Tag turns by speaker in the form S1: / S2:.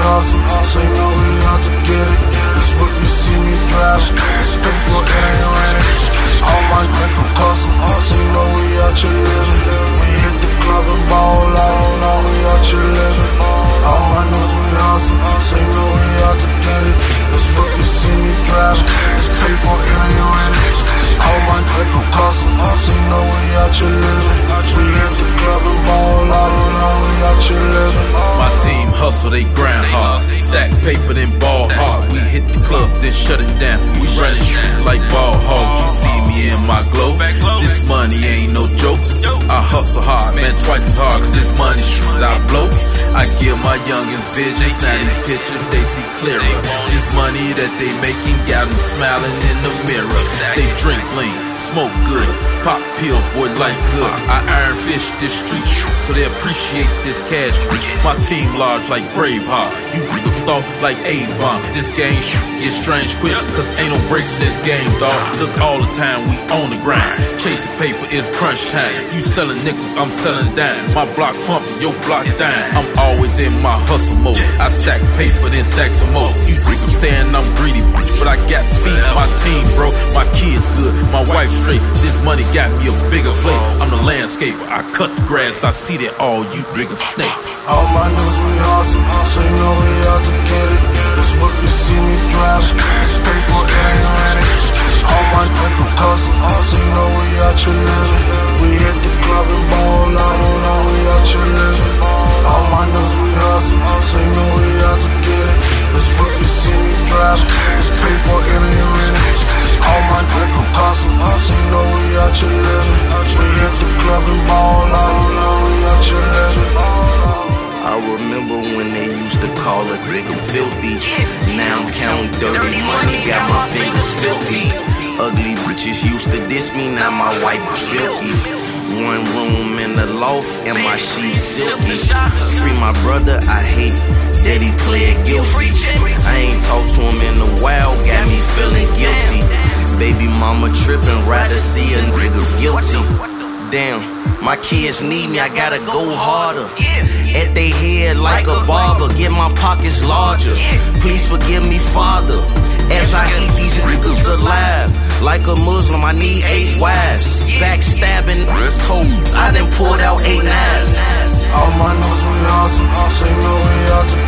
S1: hustle, so you know we out to get it. This what you see me driving, it's paid for, it ain't raining. All my niggas hustle, so you know we out here living. We hit the club and ball out, know we out here living. All my niggas we hustle, so you know we out to get it. This what you see me driving, it's paid for, it ain't raining. All my niggas hustle, so you know we out here living. We hit the club and ball out, know we out here living.
S2: My team hustle, they grind hard. Stack paper, then ball hard. We hit the club, then shut it down. We running like ball hogs. You see me in my glow. This money ain't no joke. I hustle hard, man, twice as hard. Cause this money I blow. I give my youngins visions. Now these pictures, they see clearer. This money that they making got them smiling in the mirror. They drink lean, smoke good, pop pills, boy, life's good. I iron fish this street, so they appreciate this cash. My team large like Braveheart. You thought like Avon. This game get strange quick, cause ain't no breaks in this game, dawg. Look, all the time we on the grind. Chasing paper is crunch time. You selling nickels, I'm selling dime. My block pumping, your block dying. I'm always in my hustle mode. I stack paper, then stack some more. You stand, I'm greedy, but I got to feed my team, bro. My kids good, my wife straight. This money got me a bigger plate. I'm the landscaper, I cut the grass. I see that all you bigger snakes.
S1: All my niggas we hustle, so you know we out to get it. This what you see me driving, it's paid for, it ain't raining. All my niggas hustle, so you know we out here living. We hit the club and ball out, know we out here living. All my niggas we hustle, so you know we out to get it. This what you see me driving, it's paid for, it ain't raining. All my niggas hustle, so you know we out here living. We hit the club and ball out, know we out here living.
S3: I remember when they used to call it big and filthy. Now I'm counting dirty money, got my fingers filthy. Ugly bitches used to diss me, now my wife is filthy. One room in the loft and my sheets silky. Free my brother, I hate that he pled guilty. I ain't talked to him in a while, got me feeling guilty. Baby mama trippin', rather see a nigga guilty. Damn, my kids need me, I gotta go harder. At they head like a barber, get my pockets larger. Please forgive me, Father, as I eat these niggas alive. Like a Muslim, I need 8 wives. Backstabbing, I done pulled out 8 knives.
S1: All my niggas we hustle, so you know we out to